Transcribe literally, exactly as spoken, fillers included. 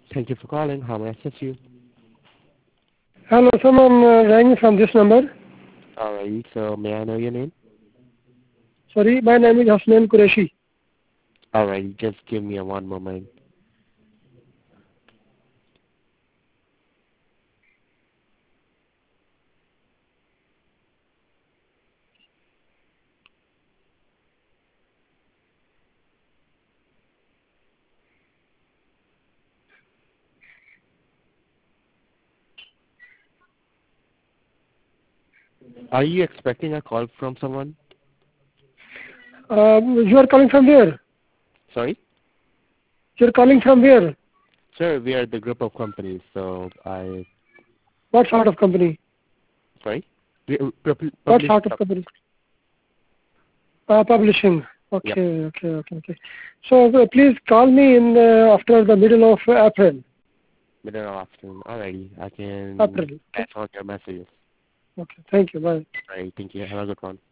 Thank you for calling. How may I assist you? Hello, someone uh, rang me from this number. Alright, so may I know your name? Sorry, my name is Hasnain Qureshi. Alright, just give me a one moment. Are you expecting a call from someone? Um, you are calling from where? Sorry? You are calling from where? Sir, we are the group of companies, so I... What sort of company? Sorry? We uh, pub- What publish... sort of company? Uh, publishing. Yep. Okay, okay, okay, okay. So uh, please call me in uh, after the middle of uh, April. Middle of afternoon. Alrighty, I can April. pass Okay. on your messages. Okay. Thank you. Bye. Alright, thank you. Have a good one.